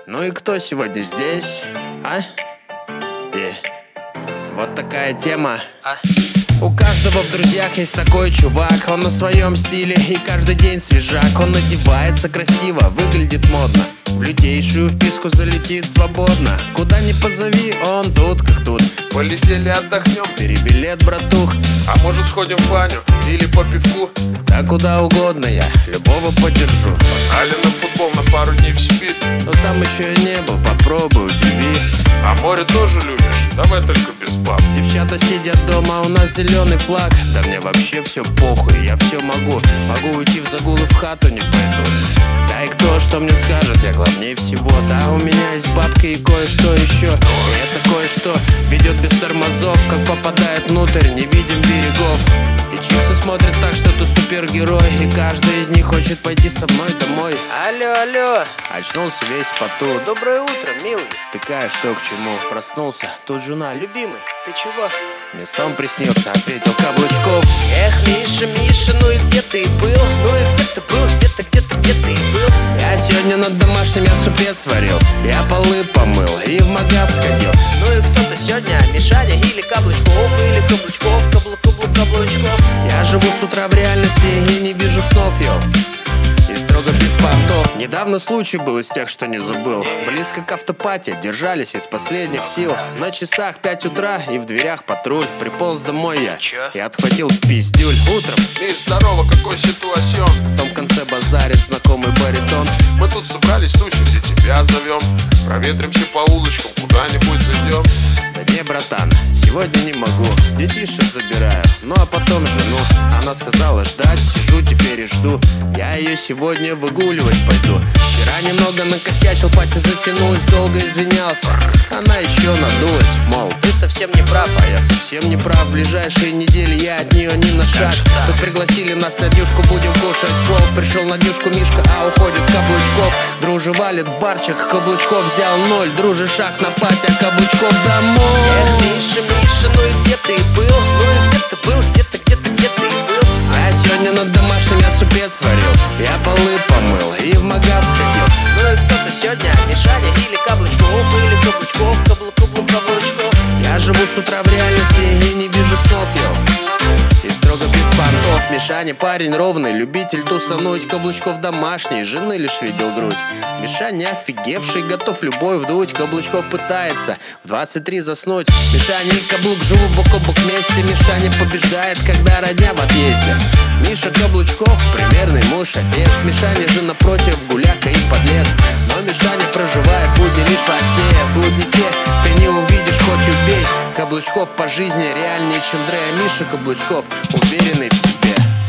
Ну и кто сегодня здесь, а? Вот такая тема. У каждого в друзьях есть такой чувак. Он на своем стиле и каждый день свежак. Он одевается красиво, выглядит модно, в лютейшую вписку залетит свободно. Куда ни позови, он тут как тут. Полетели отдохнем, бери билет, братух. а может сходим в баню или по пивку. Да куда угодно я любого поддержу. Али на футбол на пару дней в Сибирь. Но там еще и не был, попробуй, удиви. А море тоже любишь? Давай только без баб. Девчата сидят дома, у нас зеленый флаг. Да мне вообще все похуй, я все могу. Могу уйти в загул и в хату не пойду. Да и кто что мне скажет, я главнее всего. Да, у меня есть бабка и кое-что еще. И это кое-что ведет без тормозов. Как попадает внутрь, не видим берегов. И чиксы смотрят так, что ты супергерой. И каждый из них хочет пойти со мной домой. Алло, алло. Очнулся весь в поту. Доброе утро, милый. Втыкая, что к чему. Проснулся, тут жена. Любимый, ты чего? Мне сон приснился, ответил Каблучков. Эх, Миша, Миша, ну и где ты был? Ну и где ты был? Где ты был? Я сегодня над домашним я супец сварил. Я полы помыл и в магаз сходил. Ну и кто-то сегодня, Мишаня или Каблучков? Или Каблучков, Каблучков. Я живу с утра в реальности и не вижу снов, йоу. И строго без понтов. Недавно случай был из тех, что не забыл. Близко к автопате, держались из последних сил. На часах 5 утра и в дверях патруль. Приполз домой я и отхватил пиздюль. Утром, Миш, здорово, какой ситуацион? в том конце базарит знакомый баритон. Мы тут собрались тусить и тебя зовем. Проветримся по улочкам, куда-нибудь зайдем. Да не, братан, сегодня не могу. Детишек забираю, ну а потом жену. Она сказала ждать, сижу теперь и жду. Я ее сегодня выгуливать пойду. Вчера немного накосячил, пати затянулась, долго извинялся. Она еще надулась, мол, ты совсем не прав. А я совсем не прав, в ближайшие недели я от нее ни на шаг. Тут пригласили нас на днюшку, будем кушать плов. Пришел на днюшку Мишка, а уходит Каблучков. Друже валит в барчик, Каблучков взял 0. Друже шаг на пати, а Каблучков домой. Эх, Миша, Миша, ну и где ты был? Ну и где ты был? Где ты был? А я сегодня над домашним я супец сварил. Я полы помыл и в магаз сходил. Ну и кто-то сегодня, Мишаня или Каблучков? Или Каблучков, Каблучков. Я живу с утра в реальности и не вижу снов, йоу. И строго без понтов. Мишаня парень ровный, любитель тусануть. Каблучков домашний, жены лишь видел грудь. Мишаня офигевший, готов любой вдуть. Каблучков пытается в 23 заснуть. Мишаня и Каблук живут бок о бок вместе. Мишаня побеждает, когда родня в отъезде. Миша Каблучков, примерный муж, отец. Мишаня же напротив, гуляка и подлец. Но Мишаня проживает будни лишь во сне. В блуднике ты не увидишь, хоть убей. Каблучков по жизни реальнее, чем Дре. Миша Каблучков уверенный в себе.